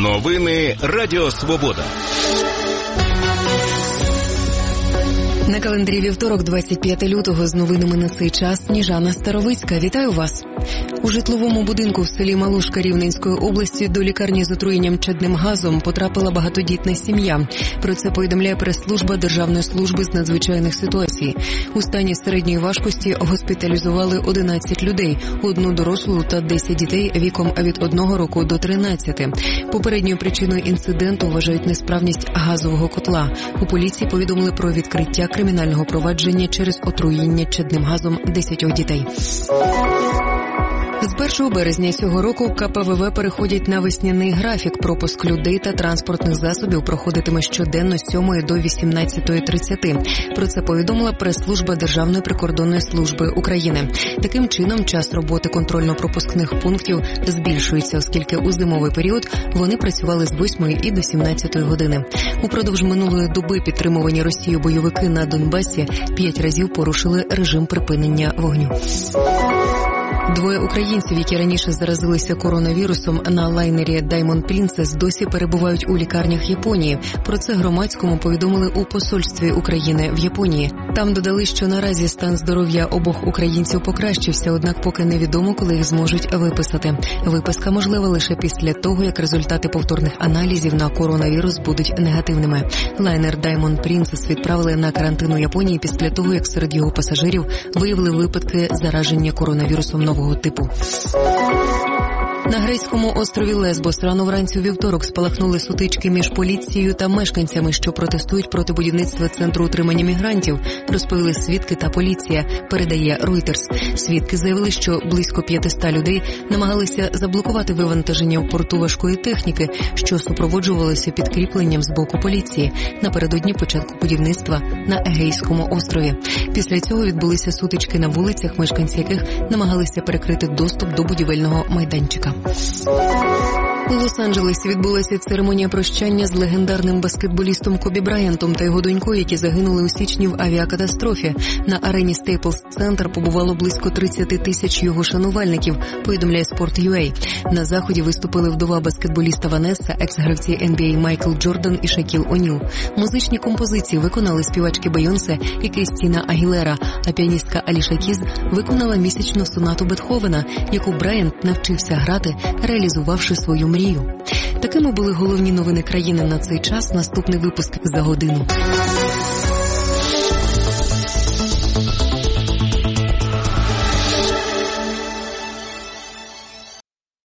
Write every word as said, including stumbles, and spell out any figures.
Новини Радіо Свобода. На календарі вівторок, двадцять п'яте лютого, з новинами на цей час Сніжана Старовицька. Вітаю вас. У житловому будинку в селі Малушка Рівненської області до лікарні з отруєнням чадним газом потрапила багатодітна сім'я. Про це повідомляє прес-служба Державної служби з надзвичайних ситуацій. У стані середньої важкості госпіталізували одинадцять людей, одну дорослу та десять дітей віком від одного року до тринадцяти. Попередньою причиною інциденту вважають несправність газового котла. У поліції повідомили про відкриття кримінального провадження через отруєння чадним газом десятьох дітей. З першого березня цього року ка пе ве ве переходять на весняний графік. Пропуск людей та транспортних засобів проходитиме щоденно з сьомої до вісімнадцятої тридцяти. Про це повідомила прес-служба Державної прикордонної служби України. Таким чином, час роботи контрольно-пропускних пунктів збільшується, оскільки у зимовий період вони працювали з восьмої і до сімнадцятої години. Упродовж минулої доби підтримувані Росією бойовики на Донбасі п'ять разів порушили режим припинення вогню. Двоє українців, які раніше заразилися коронавірусом на лайнері Diamond Princess, досі перебувають у лікарнях Японії. Про це громадському повідомили у посольстві України в Японії. Там додали, що наразі стан здоров'я обох українців покращився, однак поки невідомо, коли їх зможуть виписати. Виписка можлива лише після того, як результати повторних аналізів на коронавірус будуть негативними. Лайнер Diamond Princess відправили на карантин у Японії після того, як серед його пасажирів виявили випадки зараження коронавірусом нового типу. На грецькому острові Лесбос рано вранці у вівторок спалахнули сутички між поліцією та мешканцями, що протестують проти будівництва центру утримання мігрантів, розповіли свідки та поліція, передає Reuters. Свідки заявили, що близько п'ятсот людей намагалися заблокувати вивантаження в порту важкої техніки, що супроводжувалося підкріпленням з боку поліції напередодні початку будівництва на Егейському острові. Після цього відбулися сутички на вулицях, мешканці яких намагалися перекрити доступ до будівельного майданчика. У Лос-Анджелесі відбулася церемонія прощання з легендарним баскетболістом Кобі Брайантом та його донькою, які загинули у січні в авіакатастрофі. На арені Staples Center побувало близько тридцять тисяч його шанувальників, повідомляє Sport.ua. На заході виступили вдова баскетболіста Ванесса, екс-гравці ен бі ей Майкл Джордан і Шакіл О'Ніл. Музичні композиції виконали співачки Бейонсе і Крістіна Агілера, а піаністка Аліша Кіз виконала місячну сонату Бетховена, яку Брайант навчився грати, реалізувавши свою мрію. Такими були головні новини країни на цей час. Наступний випуск за годину.